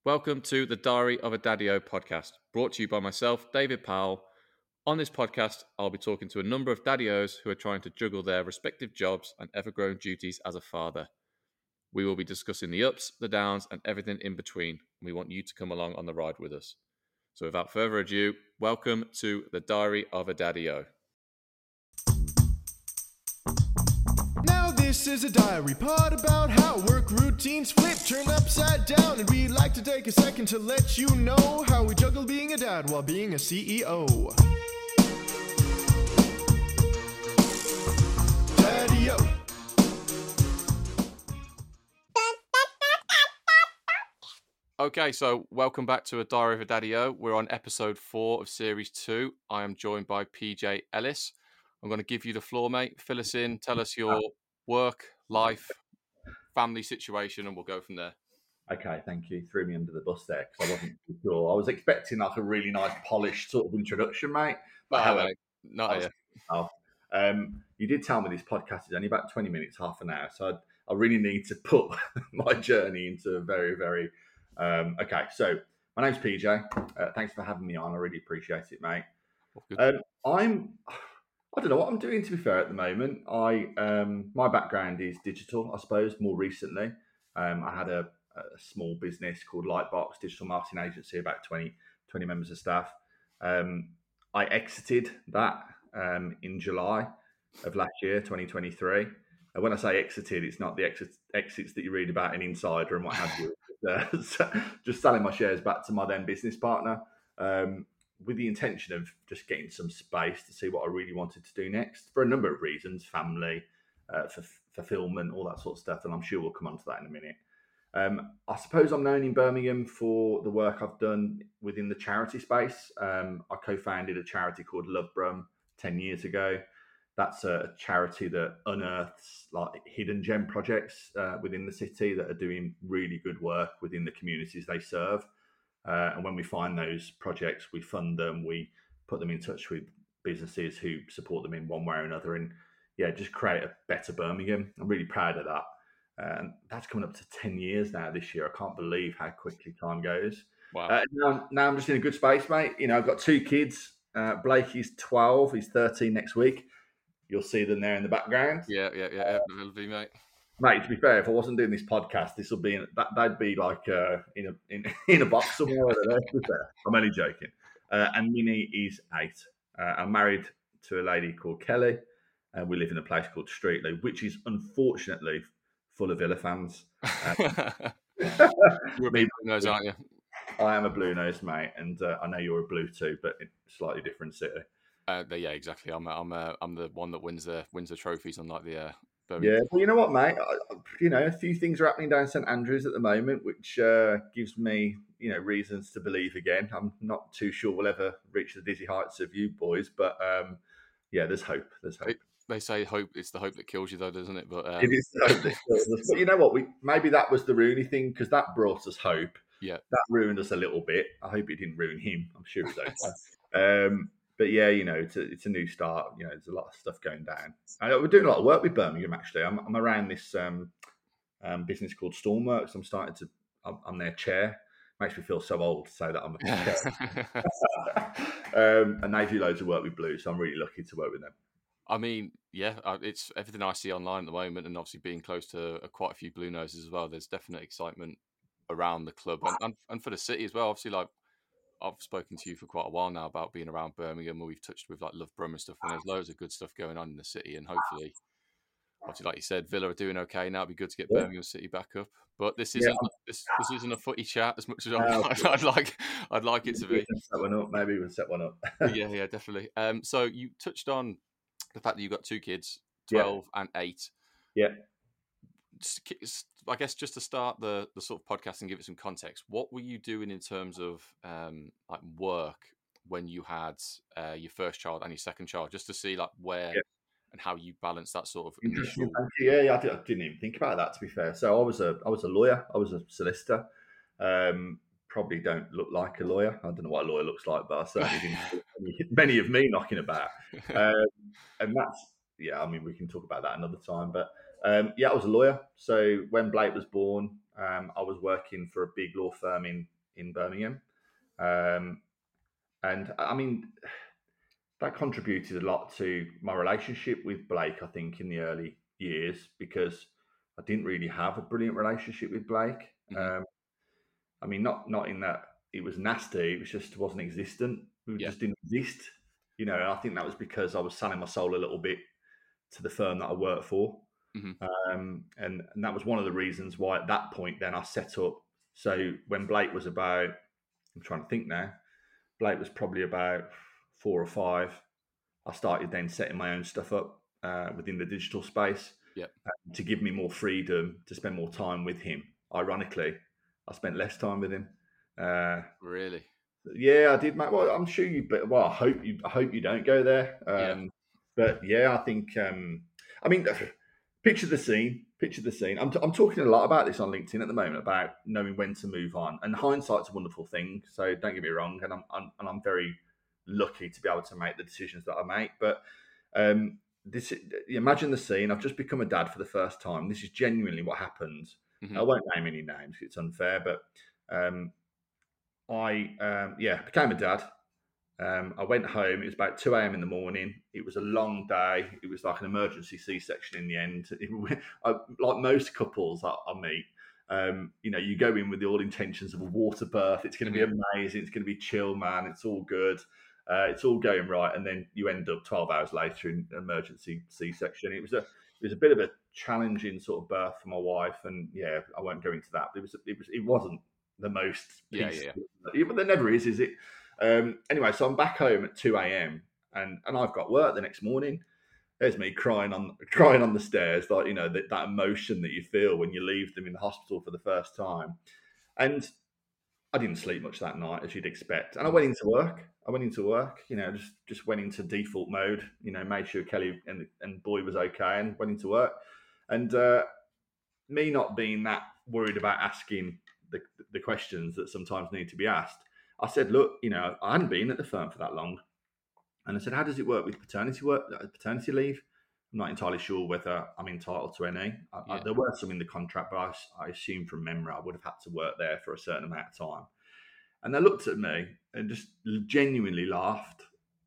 Welcome to the Diary of a Daddy-O podcast, brought to you by myself, David Powell. On this podcast, I'll be talking to a number of Daddy-Os who are trying to juggle their respective jobs and ever-growing duties as a father. We will be discussing the ups, the downs, and everything in between, and we want you to come along on the ride with us. So without further ado, welcome to the Diary of a Daddy-O. Now this is a diary pod about how work routines flip, turn upside down, and we'd like to take a second to let you know how we juggle being a dad while being a CEO. Daddy-O. Okay, so welcome back to a Diary of a Daddy-O. We're on episode 4 of series 2. I am joined by PJ Ellis. I'm going to give you the floor, mate. Fill us in. Tell us your work, life, family situation, and we'll go from there. Okay, thank you. Threw me under the bus there because I wasn't too sure. I was expecting like a really nice, polished sort of introduction, mate. But mate, not here. You did tell me this podcast is only about 20 minutes, half an hour. So I really need to put my journey into a very, very... okay, so my name's PJ. Thanks for having me on. I really appreciate it, mate. I don't know what I'm doing, to be fair, at the moment. My background is digital, I suppose, more recently. I had a small business called Lightbox, digital marketing agency, about 20 members of staff. I exited that in July of last year, 2023. And when I say exited, it's not the exits that you read about in Insider and what have you. Just selling my shares back to my then business partner. With the intention of just getting some space to see what I really wanted to do next for a number of reasons, family, fulfillment, all that sort of stuff. And I'm sure we'll come on to that in a minute. I suppose I'm known in Birmingham for the work I've done within the charity space. I co-founded a charity called Love Brum 10 years ago. That's a charity that unearths like hidden gem projects within the city that are doing really good work within the communities they serve. And when we find those projects, we fund them, we put them in touch with businesses who support them in one way or another, and just create a better Birmingham. I'm really proud of that. And that's coming up to 10 years now this year. I can't believe how quickly time goes. Wow. Now I'm just in a good space, mate. You know, I've got 2 kids. Blake is 12. He's 13 next week. You'll see them there in the background. Yeah. It'll be, mate. Mate, to be fair, if I wasn't doing this podcast, this will be that'd be like in a box somewhere. I don't know. To be fair, I'm only joking. And Minnie is 8. I'm married to a lady called Kelly, and we live in a place called Streetley, which is unfortunately full of Villa fans. You're a big Blue Nose, aren't you? I am a Blue Nose, mate, and I know you're a Blue too, but in a slightly different city. Yeah, exactly. I'm the one that wins the trophies, unlike the. Yeah, well, you know what, mate? A few things are happening down St Andrews at the moment, which gives me, reasons to believe again. I'm not too sure we'll ever reach the dizzy heights of you boys, but there's hope. There's hope. They say hope. It's the hope that kills you, though, doesn't it? But it is the hope that kills us. But you know what? Maybe that was the Rooney thing because that brought us hope. Yeah, that ruined us a little bit. I hope it didn't ruin him. I'm sure it don't. But yeah, it's a new start. There's a lot of stuff going down. We're doing a lot of work with Birmingham, actually. I'm around this business called Stormworks. I'm their chair. Makes me feel so old to say that I'm a chair. And they do loads of work with Blue, so I'm really lucky to work with them. I mean, it's everything I see online at the moment, and obviously being close to quite a few Blue Noses as well. There's definite excitement around the club and for the city as well. Obviously, like, I've spoken to you for quite a while now about being around Birmingham, where we've touched with like Love Brum and stuff, and there's loads of good stuff going on in the city, and hopefully, obviously, like you said, Villa are doing okay now. It'd be good to get Birmingham City back up. But this isn't this isn't a footy chat as much as I'd like it to be. Maybe we'll set one up. yeah, definitely. So you touched on the fact that you've got 2 kids, 12 and 8. Yeah. I guess just to start the sort of podcast and give it some context, what were you doing in terms of like work when you had your first child and your second child, just to see like where and how you balance that sort of initial... Yeah, I didn't even think about that, to be fair. So I was a lawyer, I was a solicitor. Probably don't look like a lawyer. I don't know what a lawyer looks like, but I certainly didn't many of me knocking about. And that's, we can talk about that another time, but I was a lawyer. So when Blake was born, I was working for a big law firm in Birmingham, um, and I mean that contributed a lot to my relationship with Blake. I think in the early years because I didn't really have a brilliant relationship with Blake. Hmm. Um, I mean, not in that it was nasty. It was just wasn't existent. We Yeah. just didn't exist. You know, I think that was because I was selling my soul a little bit to the firm that I worked for. Hmm. And that was one of the reasons why at that point then I set up. So when Blake was about, I'm trying to think now, Blake was probably about 4 or 5. I started then setting my own stuff up within the digital space Yeah. to give me more freedom to spend more time with him. Ironically, I spent less time with him. Uh, Really. yeah, I did, mate. Well, I'm sure you. But well, I hope you don't go there. Yeah. But yeah, I think. I mean, picture the scene. Picture the scene. I'm talking a lot about this on LinkedIn at the moment about knowing when to move on. And hindsight's a wonderful thing. So don't get me wrong. And I'm very lucky to be able to make the decisions that I make. But this, imagine the scene. I've just become a dad for the first time. This is genuinely what happens. Hmm. I won't name any names. It's unfair, but. I became a dad. I went home. It was about 2 a.m. in the morning. It was a long day. It was like an emergency C-section in the end. Like most couples that I meet, you go in with the all intentions of a water birth. It's going to be Hmm. amazing. It's going to be chill, man. It's all good. It's all going right, and then you end up 12 hours later in an emergency C-section. It was a bit of a challenging sort of birth for my wife, and yeah, I won't go into that. But it wasn't the most Yeah. Yeah. peaceful. But there never is it? Anyway, so I'm back home at 2 a.m. and I've got work the next morning. There's me crying on the stairs, like that emotion that you feel when you leave them in the hospital for the first time. And I didn't sleep much that night, as you'd expect. And I Hmm. went into work. Just went into default mode. Made sure Kelly and Boy was okay, and went into work. And me not being that worried about asking the questions that sometimes need to be asked, I said, look, I hadn't been at the firm for that long. And I said, how does it work with paternity leave? I'm not entirely sure whether I'm entitled to any. Yeah. There were some in the contract, but I assume from memory I would have had to work there for a certain amount of time. And they looked at me and just genuinely laughed,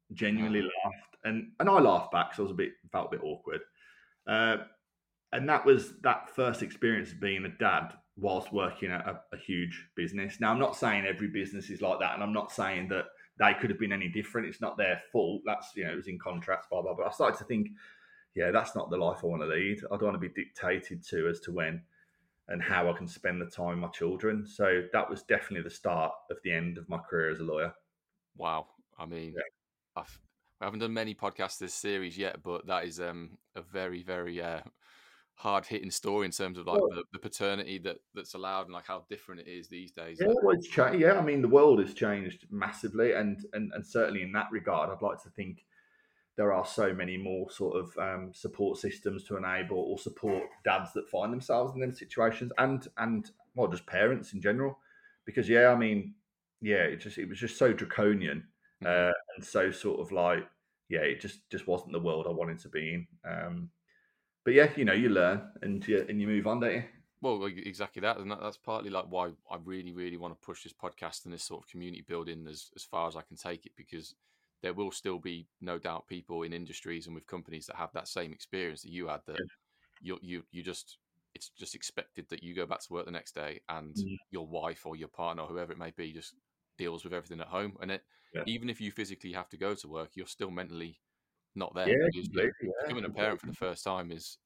and I laughed back because felt a bit awkward. Uh, and that was that first experience of being a dad whilst working at a huge business. Now, I'm not saying every business is like that, and I'm not saying that they could have been any different. It's not their fault. That's it was in contracts, blah blah. But I started to think, yeah, that's not the life I want to lead. I don't want to be dictated to as to when and how I can spend the time with my children. So that was definitely the start of the end of my career as a lawyer. Wow. I mean, Yeah. I've we haven't done many podcasts this series yet, but that is a very, very hard hitting story in terms of like Well, the paternity that's allowed and like how different it is these days. yeah, well, it's changed. Yeah, I mean, the world has changed massively, and certainly in that regard, I'd like to think there are so many more sort of support systems to enable or support dads that find themselves in them situations, and well, just parents in general. Because yeah, I mean, yeah, it was just so draconian Mhm. and so sort of like yeah, it just wasn't the world I wanted to be in. But yeah, you learn and you move on, don't you? Well, exactly that, and that's partly like why I really, really want to push this podcast and this sort of community building as far as I can take it, because there will still be no doubt people in industries and with companies that have that same experience that you had. That you just it's just expected that you go back to work the next day and Mm, your wife or your partner, or whoever it may be, just deals with everything at home. And yeah, even if you physically have to go to work, you're still mentally not there, yeah, because completely, yeah, becoming a parent for completely. the first time is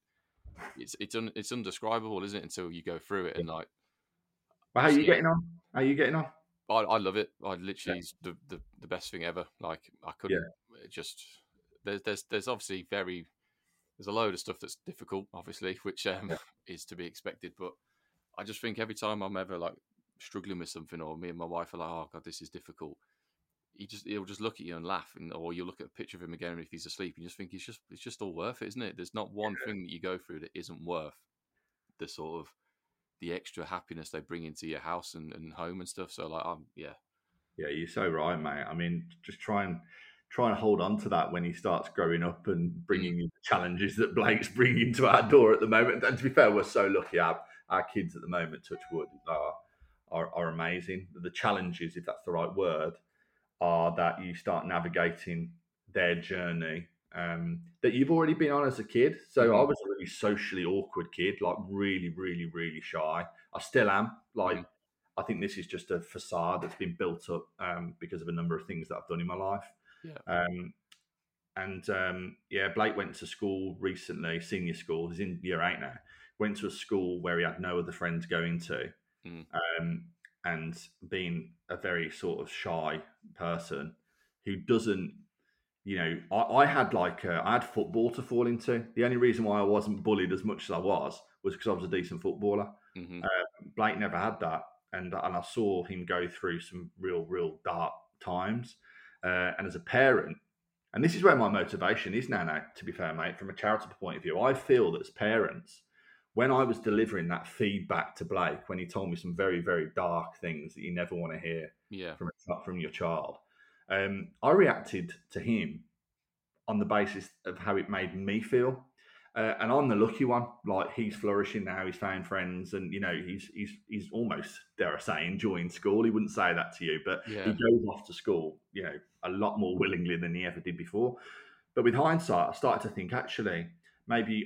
it's undescribable, isn't it, until you go through it. Yeah. And like But how you are you see it. getting on? How are you getting on? I love it. I Yeah, literally is the best thing ever. Like I yeah, couldn't just there's obviously there's a load of stuff that's difficult, obviously, which yeah. is to be expected. But I just think every time I'm ever like struggling with something, or me and my wife are like, oh god, this is difficult. He'll just look at you and laugh, or you look at a picture of him again, and if he's asleep, you just think it's just all worth it, isn't it? There's not one thing that you go through that isn't worth the sort of the extra happiness they bring into your house and home and stuff. So like, yeah, Yeah, you're so right, mate. I mean, just try and hold on to that when he starts growing up and mm, bringing you the challenges that Blake's bringing to our door at the moment. And to be fair, we're so lucky. our kids at the moment, touch wood, are amazing. The challenges, if that's the right word, are that you start navigating their journey that you've already been on as a kid. So I Mhm, was a really socially awkward kid, like really, really, really shy. I still am. Like, mhm. I think this is just a facade that's been built up because of a number of things that I've done in my life. Yeah. Um, and yeah, Blake went to school recently, senior school. He's in year 8 now. Went to a school where he had no other friends going to, Mm. um, and being a very sort of shy person who doesn't, I had I had football to fall into. The only reason why I wasn't bullied as much as I was because I was a decent footballer. Mhm. Blake never had that, and I saw him go through some real dark times. And as a parent, and this is where my motivation is now. To be fair, mate, from a charitable point of view, I feel that as parents, when I was delivering that feedback to Blake, when he told me some very dark things that you never want to hear Yeah. from your child, I reacted to him on the basis of how it made me feel. And I'm the lucky one. Like, he's flourishing now. He's found friends, and he's almost, dare I say, enjoying school. He wouldn't say that to you, but he Yeah. goes off to school, a lot more willingly than he ever did before. But with hindsight, I started to think, actually, maybe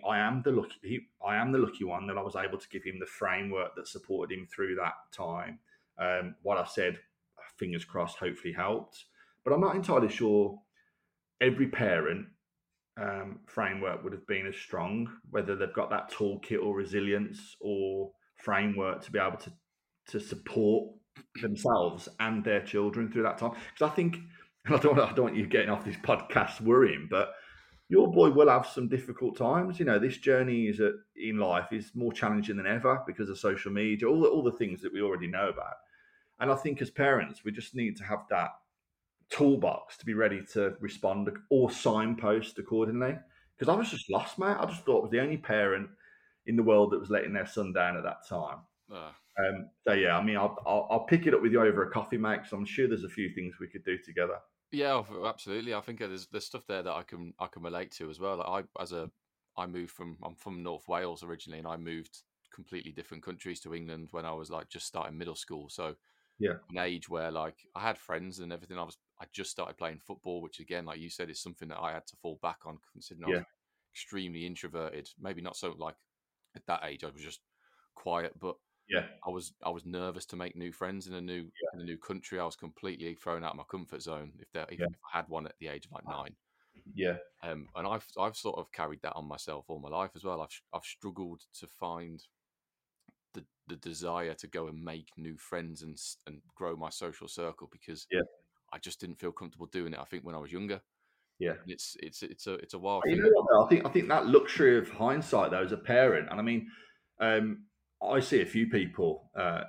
I am the lucky one that I was able to give him the framework that supported him through that time. What I said, fingers crossed, hopefully helped. But I'm not entirely sure every parent framework would have been as strong, whether they've got that toolkit or resilience or framework to be able to support themselves and their children through that time. Because I think, and I don't want you getting off this podcast worrying, but your boy will have some difficult times. This journey in life is more challenging than ever because of social media, all the things that we already know about. And I think as parents, we just need to have that toolbox to be ready to respond or signpost accordingly. Because I was just lost, mate. I just thought I was the only parent in the world that was letting their son down at that time. Uh, So yeah, I mean, I'll pick it up with you over a coffee, mate. Because I'm sure there's a few things we could do together. yeah, absolutely. I think there's stuff there that I can relate to as well. I moved I'm from North Wales originally, and I moved completely different countries to England when I was like just starting middle school. So Yeah, an age where like I had friends and everything. I just started playing football, which again, like you said, is something that I had to fall back on considering I was yeah, extremely introverted. Maybe not so like at that age, I was just quiet, but yeah, I was nervous to make new friends in a new country. I was completely thrown out of my comfort zone if yeah, I had one at the age of like 9. yeah, And I've sort of carried that on myself all my life as well. I've struggled to find the desire to go and make new friends and grow my social circle because yeah, I just didn't feel comfortable doing it. I think when I was younger, yeah. and it's a wild You thing. know what, though? I think that luxury of hindsight, though, as a parent, and I mean, I see a few people.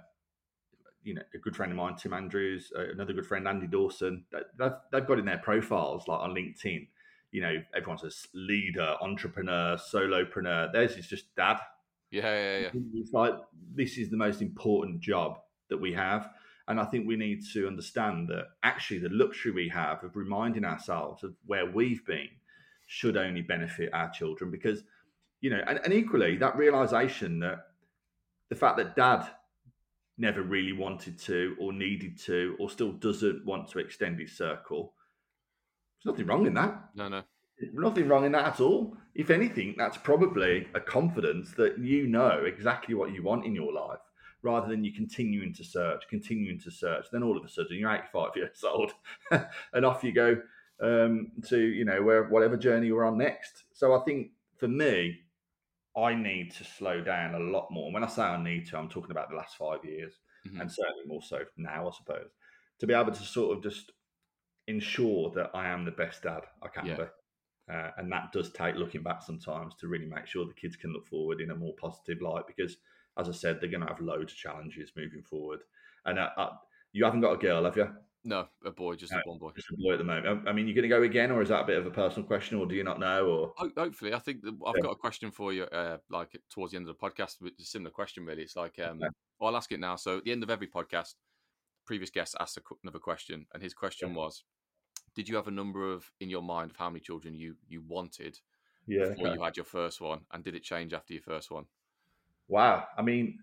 A good friend of mine, Tim Andrews, another good friend, Andy Dawson. They've got in their profiles, like on LinkedIn. Everyone says leader, entrepreneur, solopreneur. Theirs is just dad. Yeah. It's like, this is the most important job that we have. And I think we need to understand that actually the luxury we have of reminding ourselves of where we've been should only benefit our children because, and equally that realization that the fact that dad never really wanted to or needed to or still doesn't want to extend his circle, there's nothing wrong in that. No. Nothing wrong in that at all. If anything, that's probably a confidence that you know exactly what you want in your life, rather than you continuing to search. Then all of a sudden you're 85 years old, and off you go to whatever journey you're on next. So I think for me, I need to slow down a lot more. When I say I need to, I'm talking about the last 5 years, Hmm. and certainly more so now, I suppose, to be able to sort of just ensure that I am the best dad I can Yeah. be. And that does take looking back sometimes to really make sure the kids can look forward in a more positive light because, as I said, they're going to have loads of challenges moving forward. And you haven't got a girl, have you? No, a boy, just No, a one boy. just a boy at the moment. I mean, you're going to go again, or is that a bit of a personal question, or do you not know? Or Hopefully, I think that I've yeah, got a question for you. Like towards the end of the podcast, a similar question really. It's like, okay, well, I'll ask it now. So at the end of every podcast, previous guest asked another question, and his yeah, question was, did you have a number of in your mind of how many children you wanted yeah, before okay. you had your first one, and did it change after your first one? Wow. I mean,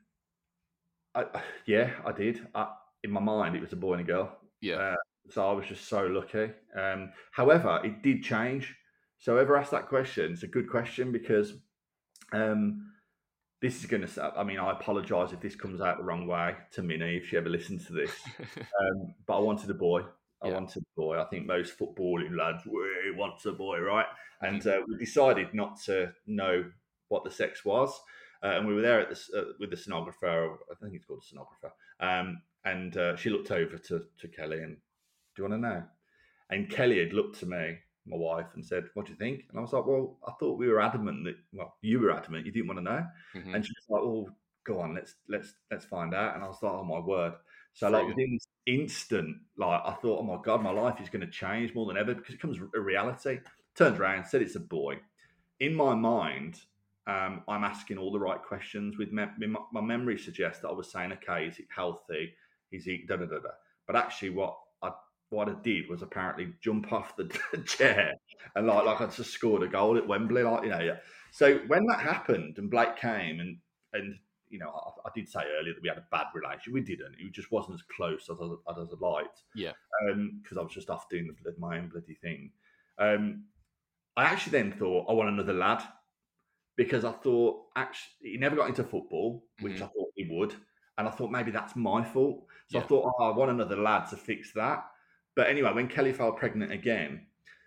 yeah, I did. In my mind, it was a boy and a girl. Yeah. Uh, so I was just so lucky. However, it did change. So whoever asked that question, it's a good question because um, this is going to. I mean, I apologise if this comes out the wrong way to Minnie if she ever listens to this. But I wanted a boy. I Yeah. wanted a boy. I think most footballing lads wants a boy, right? Mhm. And we decided not to know what the sex was. And we were there at with the sonographer. I think it's called a sonographer. And she looked over to Kelly and, do you want to know? And Kelly had looked to me, my wife, and said, "What do you think?" And I was like, "Well, I thought we were adamant that, well, you were adamant, you didn't want to know." Mhm. And she was like, "Oh, go on, let's find out." And I was like, "Oh my word!" So like Thrilling. within this instant, like I thought, "Oh my god, my life is going to change more than ever," because it comes a reality. Turned around, said it's a boy. In my mind, I'm asking all the right questions. With my memory suggests that I was saying, "Okay, is it healthy? Is he da da da da?" But actually, what I did was apparently jump off the chair and like I just scored a goal at Wembley, like, you know. Yeah. So when that happened and Blake came and you know, I did say earlier that we had a bad relationship. We didn't. It just wasn't as close as I liked, Yeah. because I was just off doing my own bloody thing. Um, I actually then thought I want another lad because I thought actually he never got into football, which Mhm. I thought he would, and I thought maybe that's my fault. So I Yeah. thought, oh, I want another lad to fix that. But anyway, when Kelly fell pregnant again,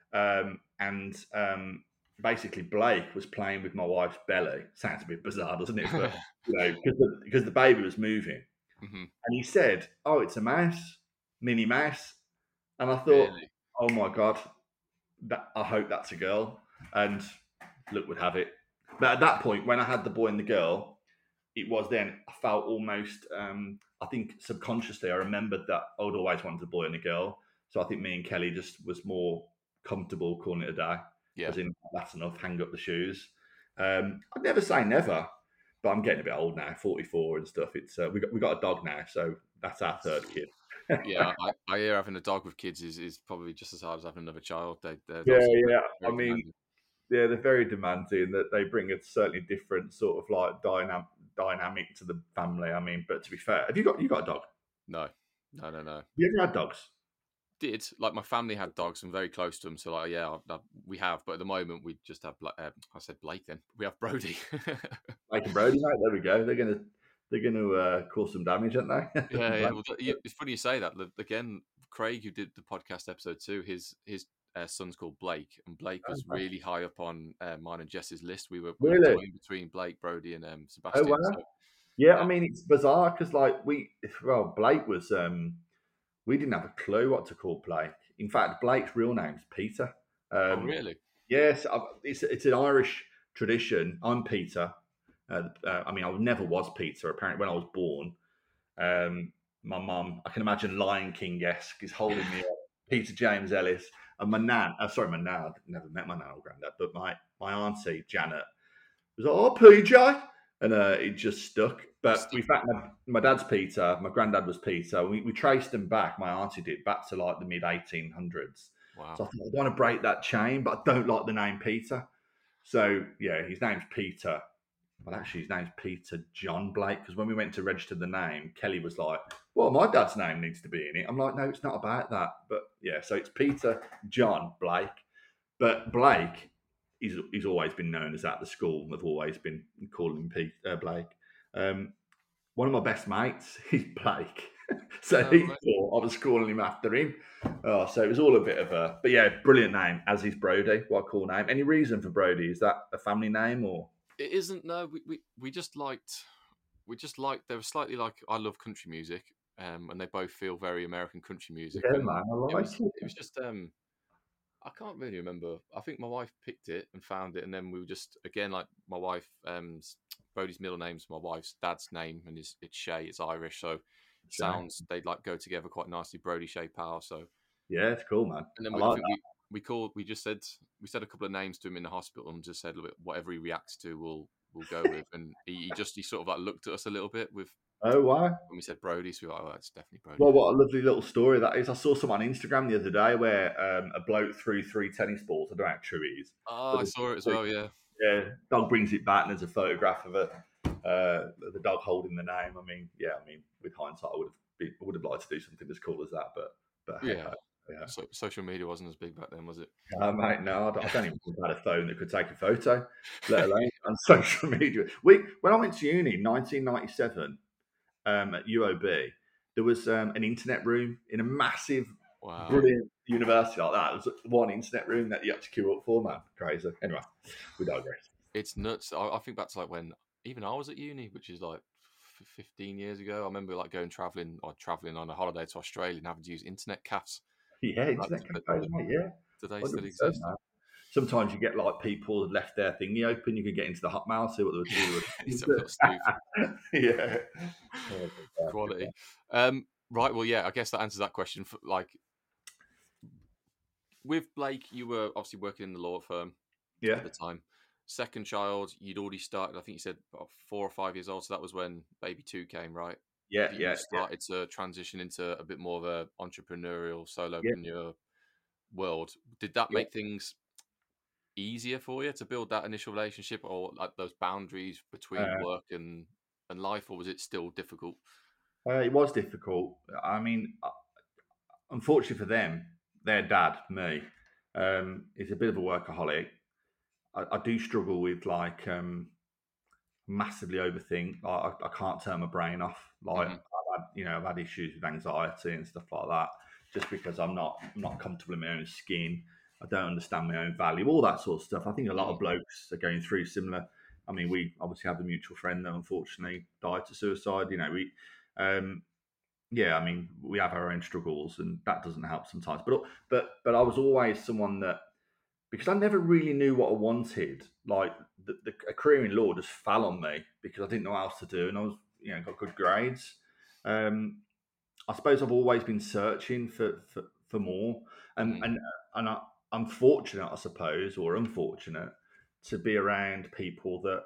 and basically Blake was playing with my wife's belly. Sounds a bit bizarre, doesn't it? But you know, because the baby was moving, Mhm. and he said, "Oh, it's a mouse, Minnie Mouse," and I thought, Really? "Oh my god, I hope that's a girl." And look would have it. But at that point, when I had the boy and the girl, it was then I felt almost, I think subconsciously, I remembered that I would always wanted a boy and a girl. So I think me and Kelly just was more comfortable calling it a day, Yeah. as in that's enough, hang up the shoes. I'd never say never, but I'm getting a bit old now, 44 and stuff. It's we got a dog now, so that's our third kid. Yeah. I hear having a dog with kids is probably just as hard as having another child. They're Yeah, obviously yeah. I very mean, demanding. yeah, they're very demanding. That they bring a certainly different sort of like dynamic to the family. I mean, but to be fair, have you got a dog? No. No. No. No. You ever had dogs? Did like my family had dogs. I'm very close to them, so like yeah, we have. But at the moment, we just have. I said Blake. Then we have Brody. Blake and Brody, mate. There we go. They're gonna cause some damage, aren't they? Yeah, yeah. Blake. Well, it's funny you say that. Again, Craig, who did the podcast episode 2, his son's called Blake, and Blake was Oh, really high up on mine and Jess's list. We were really? toying between Blake, Brody, and Oh Sebastian. wow. So Yeah, I yeah, mean it's bizarre because like Blake was we didn't have a clue what to call Blake. In fact, Blake's real name's Peter. oh Um, really? yes, it's an Irish tradition. I'm Peter. I mean, I never was Peter. Apparently, when I was born, my mum, I can imagine Lion King esque, is holding me up. Peter James Ellis, and my nan. Sorry, my nan. I've never met my nan or granddad, but my auntie Janet was like, "Oh, PJ," and it just stuck. But Stuff. in fact, my dad's Peter, my granddad was Peter. We traced them back. My auntie did back to like the mid 1800s. Wow. So I thought I want to break that chain, but I don't like the name Peter. So yeah, his name's Peter. Well, actually, his name's Peter John Blake. Because when we went to register the name, Kelly was like, "Well, my dad's name needs to be in it." I'm like, "No, it's not about that." But yeah, so it's Peter John Blake. But Blake, he's always been known as that. At the school have always been calling him Blake. Um, one of my best mates is Blake. So Oh, he right. thought I was calling him after him. Oh, so it was all a bit of a, but yeah, brilliant name, as is Brody. What a cool name. Any reason for Brody? Is that a family name or? It isn't. No, we just liked. We just liked. They were slightly like I love country music, and they both feel very American country music, Yeah, and man, I it like was it. it was just I can't really remember. I think my wife picked it and found it, and then we were just again like my wife. Brody's middle name's my wife's dad's name, and it's Shay. It's Irish, so it Shay. sounds they like go together quite nicely. Brody Shay Powell. So, Yeah, it's cool, man. and then I I like think that. we just said we said a couple of names to him in the hospital and just said, "Look, whatever he reacts to, we'll go with." And he sort of like looked at us a little bit with Oh, wow. when we said Brody, so we were like, "Oh, it's definitely Brody Well, then." what a lovely little story that is. I saw some on Instagram the other day where a bloke threw 3 tennis balls. I don't know how true it is, Oh, but I saw it as well. Yeah. yeah, dog brings it back, and there's a photograph of the dog holding the name. I mean, yeah, I mean, with hindsight, I would have liked to do something as cool as that, but hey Yeah. ho, yeah. So social media wasn't as big back then, was it? Mate, no, I don't even think I had a phone that could take a photo, let alone on social media. When I went to uni in 1997 at UOB, there was an internet room in a massive, Wow. brilliant university like that. It was one internet room that you had to queue up for, man. Crazy. Anyway, we digress. It's nuts. I think back to like when even I was at uni, which is like 15 years ago. I remember like traveling on a holiday to Australia and having to use internet cafes. Yeah, Like, internet cafes, mate. Yeah, do they still 100%, exist? man. Sometimes you get like people have left their thingy open. You can get into the Hotmail, see what they were It's a little spoof. Yeah. Oh, Quality. Right. Well, yeah. I guess that answers that question. For, like with Blake, you were obviously working in the law firm yeah, at the time. Second child, you'd already started. I think you said about 4 or 5 years old. So that was when baby two came, right? yeah, That yeah, you started to transition into a bit more of a entrepreneurial yeah, solopreneur world. Did that yeah. make things easier for you to build that initial relationship, or like those boundaries between Uh, work and life, or was it still difficult? it was difficult. I mean, unfortunately for them, their dad, me, is a bit of a workaholic. I do struggle with like massively overthink. I can't turn my brain off. Like Hmm. I've had issues with anxiety and stuff like that, just because I'm not comfortable in my own skin. I don't understand my own value, all that sort of stuff. I think a lot of blokes are going through similar. I mean, we obviously have a mutual friend that unfortunately died to suicide. Um, yeah, I mean, we have our own struggles, and that doesn't help sometimes. But I was always someone that, because I never really knew what I wanted. Like a career in law just fell on me because I didn't know what else to do, and I was, got good grades. Um, I suppose I've always been searching for more, and Hmm. and and I'm fortunate, I suppose, or unfortunate, to be around people that,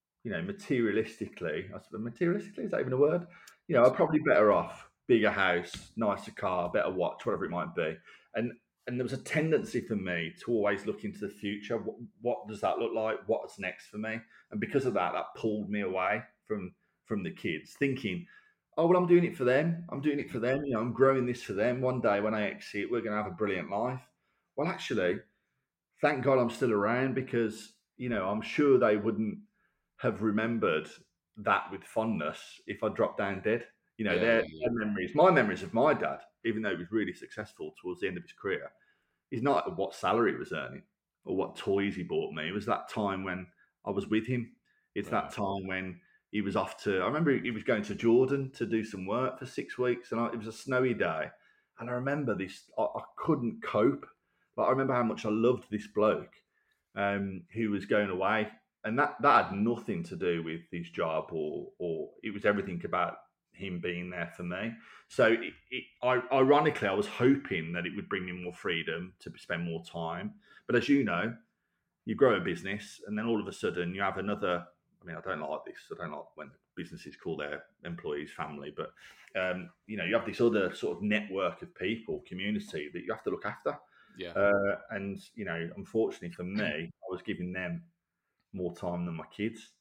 materialistically, is that even a word? Are probably better off, bigger house, nicer car, better watch, whatever it might be. And and there was a tendency for me to always look into the future. What does that look like? What's next for me? And because of that, that pulled me away from the kids, thinking, oh well, I'm doing it for them. I'm doing it for them. I'm growing this for them. One day when I exit, we're going to have a brilliant life. Well, actually, thank God I'm still around, because I'm sure they wouldn't have remembered that with fondness if I dropped down dead. Yeah, Their, yeah, yeah. their memories, my memories of my dad, even though he was really successful towards the end of his career, is not what salary he was earning or what toys he bought me. It was that time when I was with him. It's that Right. time when he was off to. I remember he was going to Jordan to do some work for 6 weeks, and it was a snowy day. And I remember this. I couldn't cope. But I remember how much I loved this bloke who was going away, and that had nothing to do with his job, or it was everything about him being there for me. So ironically, I was hoping that it would bring me more freedom to spend more time. But as you know, you grow a business, and then all of a sudden you have another. I mean, I don't like this. I don't like when businesses call their employees family, but you have this other sort of network of people, community that you have to look after. Yeah. And unfortunately for me, I was giving them more time than my kids.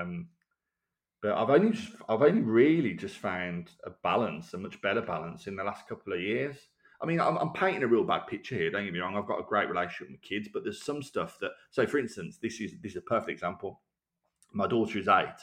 But I've only really just found a balance, a much better balance in the last couple of years. I mean, I'm painting a real bad picture here. Don't get me wrong. I've got a great relationship with my kids, but there's some stuff that. So, for instance, this is a perfect example. My daughter is 8.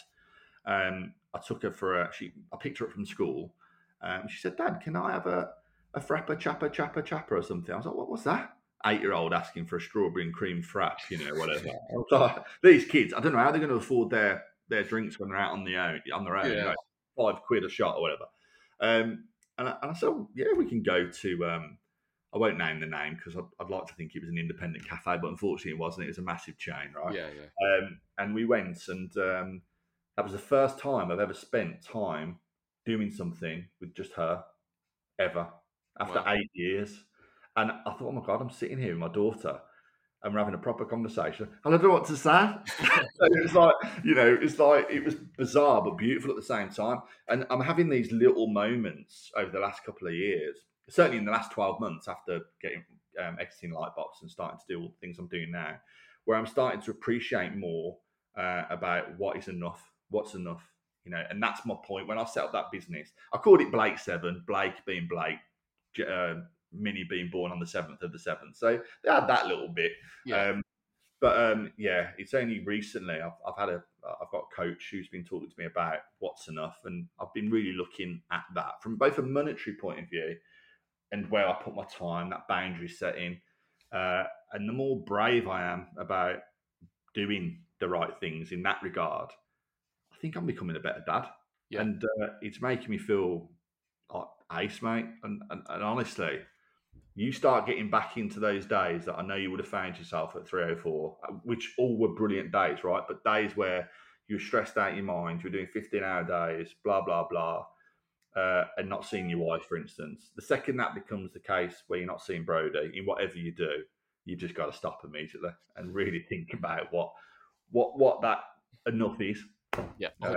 I took her for I picked her up from school. She said, "Dad, can I have a frappa chappa chappa chappa or something?" I was like, "What's that?" 8-year-old asking for a strawberry and cream frap, whatever. I was like, these kids, I don't know how they're going to afford their drinks when they're out on their own. Yeah. £5 a shot or whatever. And I said, oh, yeah, we can go to. I won't name the name because I'd like to think it was an independent cafe, but unfortunately it wasn't. It was a massive chain, right? Yeah, yeah. And we went, and that was the first time I've ever spent time doing something with just her ever after Wow. 8 years. And I thought, oh my God, I'm sitting here with my daughter and we're having a proper conversation. And I don't know what to say. So it was like, it was bizarre but beautiful at the same time. And I'm having these little moments over the last couple of years, certainly in the last 12 months after getting exiting Lightbox and starting to do all the things I'm doing now, where I'm starting to appreciate more about what is enough. What's enough? And that's my point. When I set up that business, I called it Blake 7, Blake being Blake, Minnie being born on the 7th of the 7th. So they had that little bit. Yeah. Yeah, it's only recently I've got a coach who's been talking to me about what's enough, and I've been really looking at that from both a monetary point of view and where I put my time, that boundary setting, and the more brave I am about doing the right things in that regard, I think I'm becoming a better dad, Yeah. and it's making me feel like ace, mate. And honestly, you start getting back into those days that I know you would have found yourself at 304, which all were brilliant days, right? But days where you were stressed out your mind, you were doing 15-hour days, blah, blah, blah, and not seeing your wife, for instance. The second that becomes the case where you're not seeing Brody in whatever you do, you've just got to stop immediately and really think about what that enough is. Yeah, Um,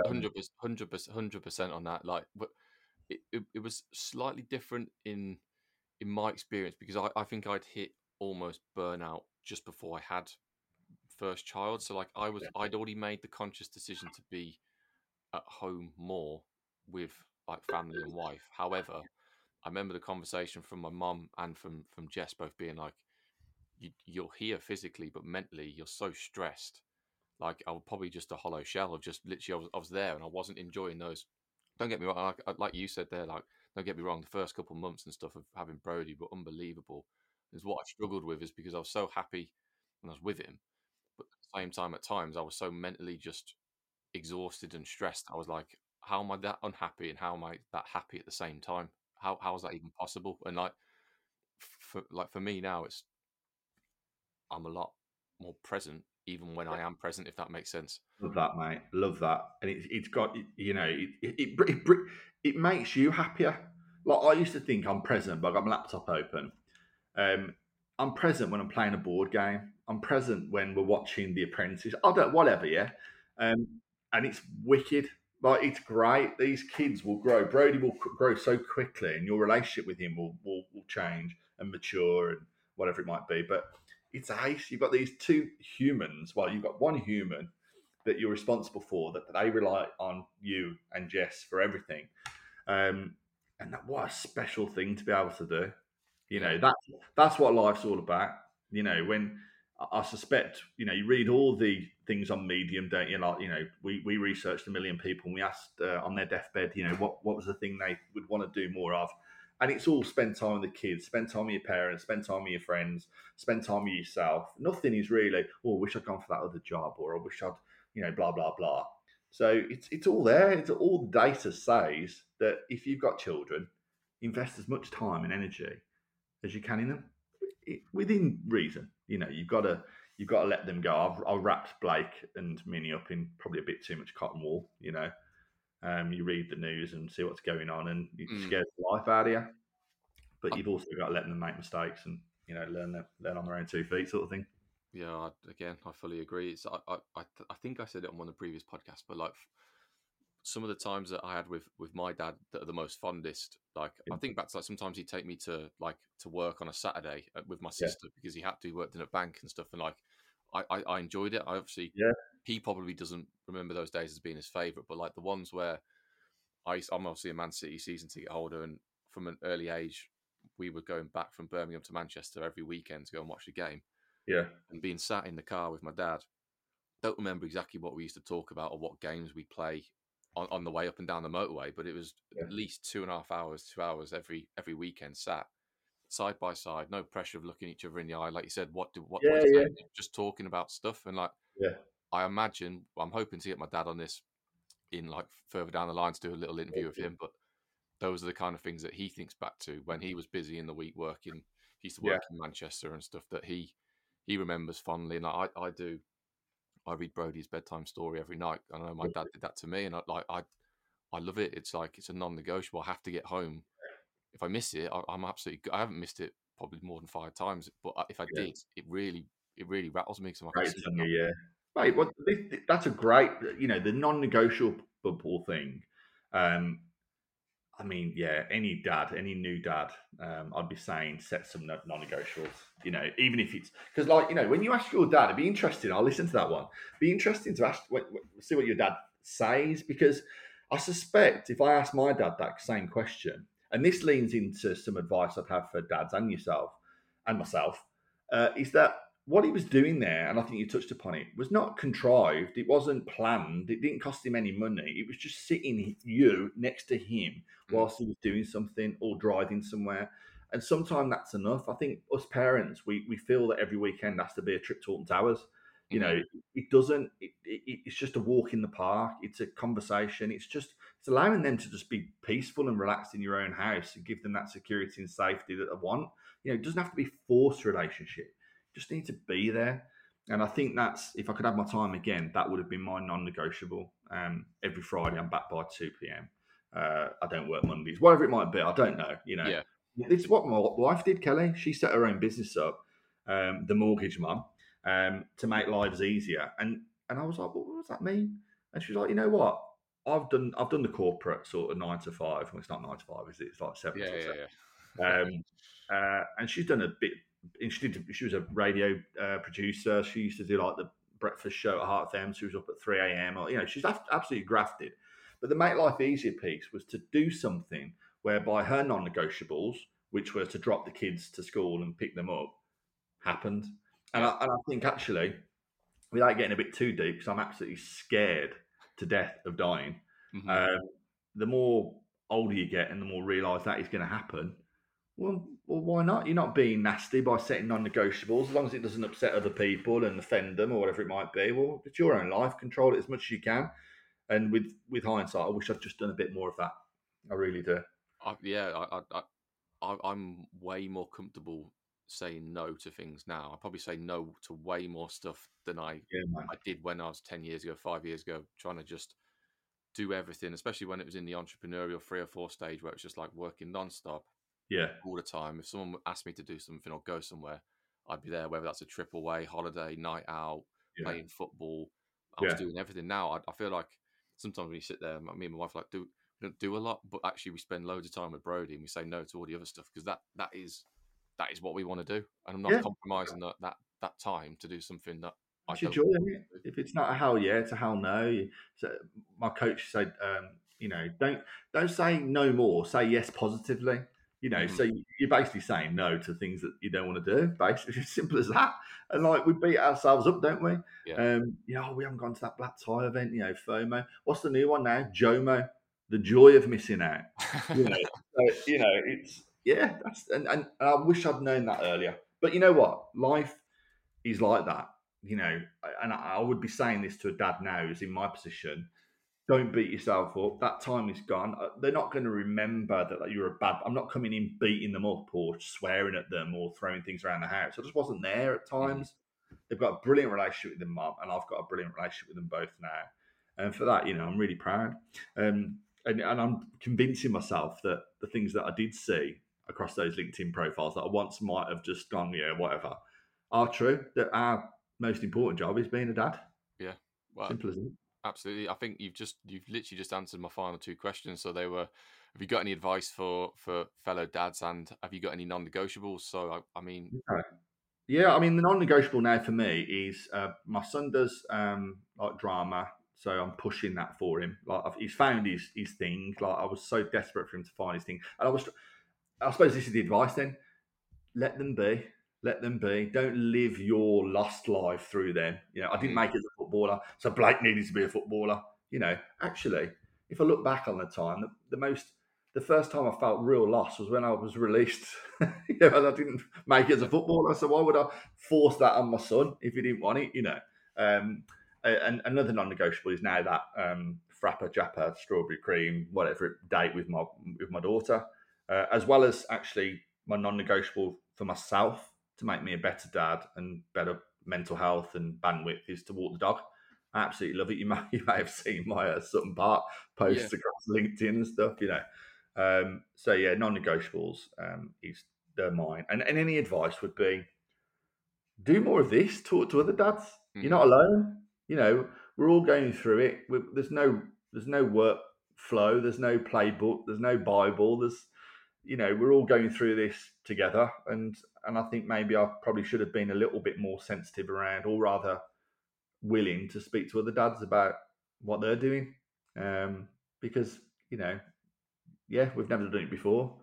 100% on that. Like, but it was slightly different in my experience because I think I'd hit almost burnout just before I had first child. So like I'd already made the conscious decision to be at home more with like family and wife. However, I remember the conversation from my mum and from Jess both being like, you're here physically, but mentally you're so stressed. Like I was probably just a hollow shell of just literally I was there and I wasn't enjoying those. Don't get me wrong, like you said there, like don't get me wrong, the first couple of months and stuff of having Brody were unbelievable. Is what I struggled with is because I was so happy when I was with him, but at the same time at times I was so mentally just exhausted and stressed. I was like, how am I that unhappy and how am I that happy at the same time? How is that even possible? And for me now, I'm a lot more present even when I am present, if that makes sense. Love that, mate. Love that, and it's got it makes you happier. Like I used to think I'm present, but I got my laptop open. I'm present when I'm playing a board game. I'm present when we're watching The Apprentice. I don't whatever, yeah. And it's wicked. Like it's great. These kids will grow. Brody will grow so quickly, and your relationship with him will change and mature and whatever it might be. But it's ace. You've got these two humans. Well, you've got one human that you're responsible for, that they rely on you and Jess for everything. And what a special thing to be able to do. That's what life's all about. When I suspect, you read all the things on Medium, don't you? Like, we researched 1 million people and we asked on their deathbed, what was the thing they would want to do more of? And it's all spend time with the kids, spend time with your parents, spend time with your friends, spend time with yourself. Nothing is really, I wish I'd gone for that other job, or I wish I'd, blah, blah, blah. So it's all there. It's all the data says that if you've got children, invest as much time and energy as you can in them, within reason. You've got to let them go. I've wrapped Blake and Minnie up in probably a bit too much cotton wool. You read the news and see what's going on, and it scares the life out of you. But you've also got to let them make mistakes and learn on their own 2 feet, sort of thing. Yeah, again, I fully agree. It's I think I said it on one of the previous podcasts, but like some of the times that I had with my dad that are the most fondest, like I think back to like sometimes he'd take me to work on a Saturday with my sister because he had to. He worked in a bank and stuff, and like I enjoyed it. I obviously he probably doesn't remember those days as being his favourite, but like the ones where I'm obviously a Man City season ticket holder, and from an early age we were going back from Birmingham to Manchester every weekend to go and watch the game. Yeah. And being sat in the car with my dad, don't remember exactly what we used to talk about or what games we play on the way up and down the motorway, but it was at least 2.5 hours, 2 hours every weekend, sat side by side, no pressure of looking each other in the eye. Like you said, what do I say? Just talking about stuff. And like, I imagine, I'm hoping to get my dad on this in like further down the line to do a little interview with him, but those are the kind of things that he thinks back to when he was busy in the week working. He used to work in Manchester and stuff that he remembers fondly. And like I do. I read Brody's bedtime story every night. I know my dad did that to me, and I love it. It's like it's a non-negotiable. I have to get home. If I miss it, I'm absolutely. I haven't missed it probably more than 5 times, but if I did, it really rattles me. So mate. That's a great. The non-negotiable thing. I mean, any dad, any new dad, I'd be saying set some non-negotiables. Even if it's because, when you ask your dad, it'd be interesting. I'll listen to that one. Be interesting to ask, see what your dad says, because I suspect if I ask my dad that same question, and this leans into some advice I'd have for dads and yourself and myself, is that what he was doing there, and I think you touched upon it, was not contrived. It wasn't planned. It didn't cost him any money. It was just sitting you next to him Mm. whilst he was doing something or driving somewhere. And sometimes that's enough. I think us parents, we feel that every weekend has to be a trip to Alton Towers. You Mhm. know, it doesn't. It's just a walk in the park. It's a conversation. It's allowing them to just be peaceful and relaxed in your own house and give them that security and safety that they want. It doesn't have to be forced relationship. You just need to be there. And I think that's, if I could have my time again, that would have been my non-negotiable. Every Friday, I'm back by 2 p.m. I don't work Mondays, whatever it might be. I don't know. Yeah. This is what my wife did, Kelly. She set her own business up, the mortgage mum, to make lives easier. And I was like, what does that mean? And she was like, you know what? I've done the corporate sort of 9 to 5. Well, it's not 9 to 5, is it? It's like seven Yeah. till Yeah. seven. Yeah. And she's done a bit. She was a radio producer. She used to do like the breakfast show at Heart FM. She was up at 3 a.m. Or she's absolutely grafted. But the make life easier piece was to do something whereby her non-negotiables, which were to drop the kids to school and pick them up, happened. And Yeah. I think actually, without getting a bit too deep, because I'm absolutely scared to death of dying. Mhm. Um, the more older you get, and the more realise that is going to happen. Well, why not? You're not being nasty by setting non-negotiables, as long as it doesn't upset other people and offend them or whatever it might be. Well, it's your own life. Control it as much as you can. And with hindsight, I wish I'd just done a bit more of that. I really do. Yeah. I'm way more comfortable saying no to things now. I probably say no to way more stuff than Yeah, man. I did when I was 10 years ago, 5 years ago, trying to just do everything, especially when it was in the entrepreneurial 3 or 4 stage where it was just like working non-stop Yeah, all the time. If someone asked me to do something or go somewhere, I'd be there, whether that's a trip away, holiday, night out, yeah, playing football. I was yeah, doing everything. Now I feel like sometimes when you sit there, me and my wife we don't do a lot, but actually we spend loads of time with Brody and we say no to all the other stuff because that is what we want to do, and I'm not yeah. compromising that time to do something that I That's your don't joy, isn't want it? to do. If it's not a hell yeah, it's a hell no. So my coach said, don't say no more. Say yes positively. Hmm. So you're basically saying no to things that you don't want to do. Basically, it's as simple as that. And like we beat ourselves up, don't we? Yeah. We haven't gone to that black tie event. FOMO. What's the new one now? JOMO, the joy of missing out. It's That's and I wish I'd known that earlier. But you know what? Life is like that, and I would be saying this to a dad now who's in my position. Don't beat yourself up. That time is gone. They're not going to remember that you're a bad. I'm not coming in beating them up or swearing at them or throwing things around the house. I just wasn't there at Hmm. times. They've got a brilliant relationship with their mum, and I've got a brilliant relationship with them both now. And for that, I'm really proud. And I'm convincing myself that the things that I did see across those LinkedIn profiles that I once might have just gone, yeah, whatever, are true. That our most important job is being a dad. Yeah. Well, Simple as that. absolutely. I think you've literally just answered my final two questions. So they were, have you got any advice for fellow dads, and have you got any non-negotiables? So I mean, Okay. Yeah, I mean, the non-negotiable now for me is my son does like drama, so I'm pushing that for him. Like he's found his thing. Like I was so desperate for him to find his thing, and I suppose this is the advice then: let them be, let them be. Don't live your lost life through them. I didn't mhm, make it as a footballer, so Blake needed to be a footballer. Actually, if I look back on the time, the first time I felt real loss was when I was released. And I didn't make it as a footballer. So why would I force that on my son if he didn't want it? And another non-negotiable is now that frappa jappa strawberry cream whatever date with my daughter, as well as actually my non-negotiable for myself to make me a better dad and better mental health and bandwidth is to walk the dog. I absolutely love it. You may have seen my Sutton Park yeah, posts across LinkedIn and stuff. So yeah, non-negotiables is they're mine. And any advice would be do more of this. Talk to other dads. You're hmm, not alone. We're all going through it. There's no work flow. There's no playbook. There's no Bible. We're all going through this together. And I think maybe I probably should have been a little bit more sensitive around, or rather willing to speak to other dads about what they're doing, because yeah, we've never done it before.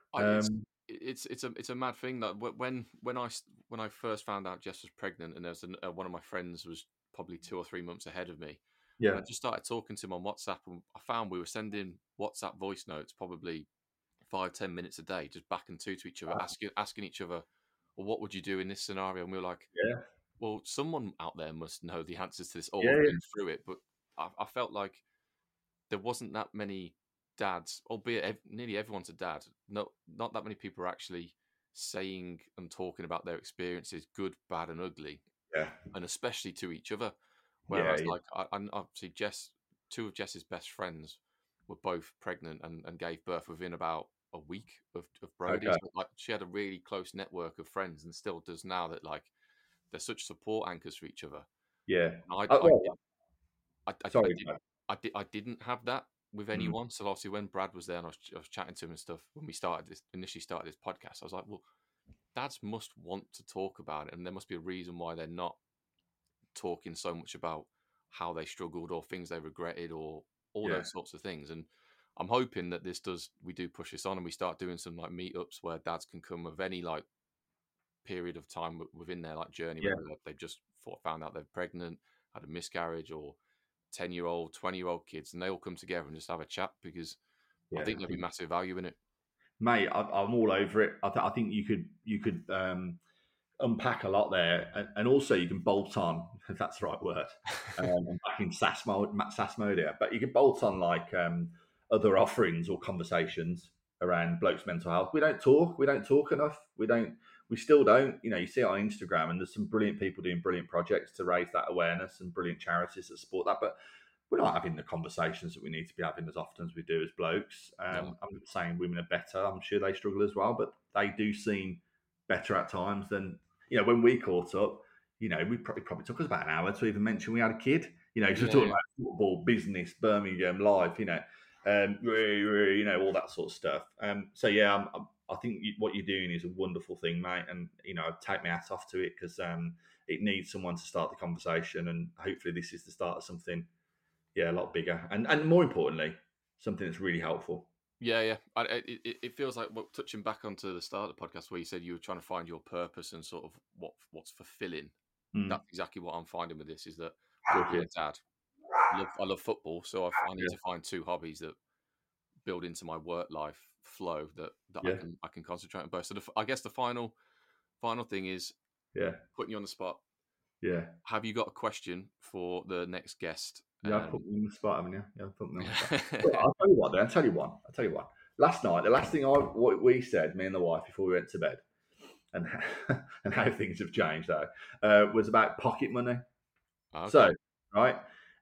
It's a mad thing that when I first found out Jess was pregnant, and there's one of my friends was probably 2 or 3 months ahead of me. Yeah, And I just started talking to him on WhatsApp, and I found we were sending WhatsApp voice notes probably 5-10 minutes a day, just back and to each other, asking each other, well, what would you do in this scenario? And we were like, yeah, well, someone out there must know the answers to this, or yeah, been through it. But I felt like there wasn't that many dads, albeit nearly everyone's a dad. Not that many people are actually saying and talking about their experiences, good, bad, and ugly, yeah, and especially to each other. Whereas, yeah, like, I obviously two of Jess's best friends were both pregnant and gave birth within about a week of Brody. Okay. So, like, she had a really close network of friends, and still does now. That, like, they're such support anchors for each other. Yeah. And Sorry. I didn't have that with anyone. So obviously, when Brad was there and I was chatting to him and stuff, when we initially started this podcast, I was like, well, dads must want to talk about it, and there must be a reason why they're not talking so much about how they struggled or things they regretted or all those sorts of things. And I'm hoping that we do push this on, and we start doing some like meetups where dads can come of any like period of time within their like journey, whether they've just found out they're pregnant, had a miscarriage, or 10-year-old, 20-year-old kids, and they all come together and just have a chat, because I think there'll be massive value in it. Mate, I'm all over it. I think you could unpack a lot there, and also you can bolt on, if that's the right word. I'm back in SaaS mode here, but you can bolt on like other offerings or conversations around blokes' mental health. We don't talk enough. We still don't. You see it on Instagram, and there's some brilliant people doing brilliant projects to raise that awareness, and brilliant charities that support that. But we're not having the conversations that we need to be having as often as we do as blokes. I'm not saying women are better. I'm sure they struggle as well, but they do seem better at times than, when we caught up, we probably took us about an hour to even mention we had a kid, because we're talking about football, business, Birmingham, life, all that sort of stuff. I think what you're doing is a wonderful thing, mate. And, I take my hat off to it, because it needs someone to start the conversation. And hopefully this is the start of something, a lot bigger. And more importantly, something that's really helpful. Yeah. It feels like, touching back onto the start of the podcast where you said you were trying to find your purpose and sort of what's fulfilling. That's exactly what I'm finding with this, is that I'm a dad. I love football, so I need to find two hobbies that build into my work life flow that I can concentrate on both. So I guess the final thing is putting you on the spot. Yeah. Have you got a question for the next guest? Yeah, I've put me on the spot, haven't you? Yeah, I've put me on the spot. Well, I'll tell you what, then. I'll tell you one. Last night, the last thing what we said, me and the wife, before we went to bed, and how things have changed, though, was about pocket money. Okay. So, right,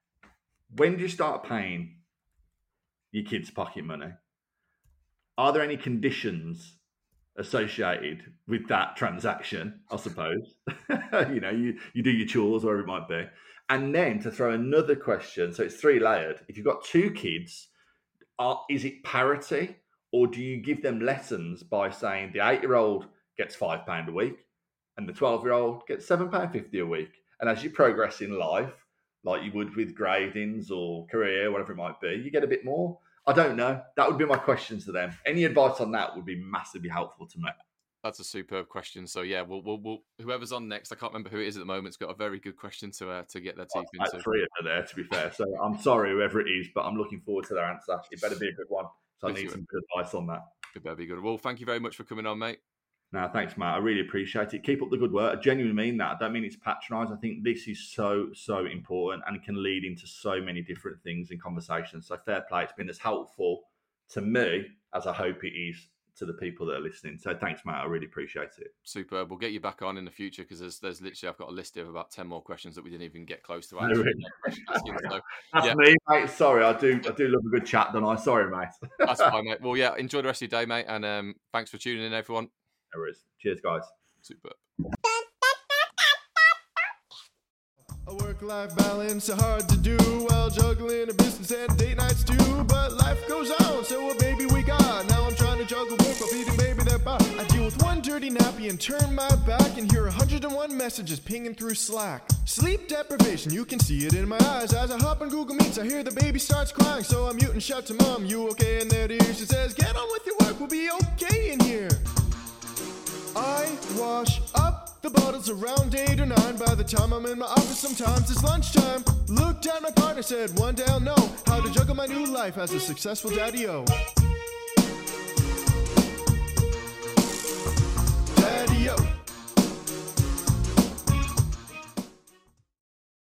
when do you start paying your kids' pocket money? Are there any conditions associated with that transaction? I suppose you do your chores, whatever it might be. And then to throw another question, so it's 3 layered. If you've got 2 kids, is it parity, or do you give them lessons by saying the 8-year-old gets £5 a week and the 12-year-old gets £7.50 a week? And as you progress in life, like you would with gradings or career, whatever it might be, you get a bit more. I don't know. That would be my questions to them. Any advice on that would be massively helpful to me. That's a superb question. So yeah, we'll whoever's on next, I can't remember who it is at the moment, has got a very good question to get their teeth into. 3 are there, to be fair. So I'm sorry, whoever it is, but I'm looking forward to their answer. It better be a good one. So I need some good advice on that. It better be good. Well, thank you very much for coming on, mate. No, thanks, Matt. I really appreciate it. Keep up the good work. I genuinely mean that. I don't mean it's patronised. I think this is so important, and it can lead into so many different things in conversations. So fair play. It's been as helpful to me as I hope it is to the people that are listening. So thanks, Matt. I really appreciate it. Superb. We'll get you back on in the future, because there's literally, I've got a list of about 10 more questions that we didn't even get close to answering. So, that's me, mate. Sorry, I do love a good chat, don't I? Sorry, mate. That's fine, mate. Well, yeah, enjoy the rest of your day, mate, and thanks for tuning in, everyone. No worries. Cheers, guys. Superb. A work-life balance is hard to do while juggling a business and date nights too. But life goes on, so what baby we got? Now I'm trying to juggle work while feeding baby that bar. I deal with one dirty nappy and turn my back and hear 101 messages pinging through Slack. Sleep deprivation, you can see it in my eyes. As I hop on Google Meets, I hear the baby starts crying. So I mute and shout to Mom, you okay in that ear? She says, get on with your work, we'll be okay in here. I wash up the bottles around 8 or 9. By the time I'm in my office, sometimes it's lunchtime. Looked at my partner, said, one day I'll know how to juggle my new life as a successful daddy-o.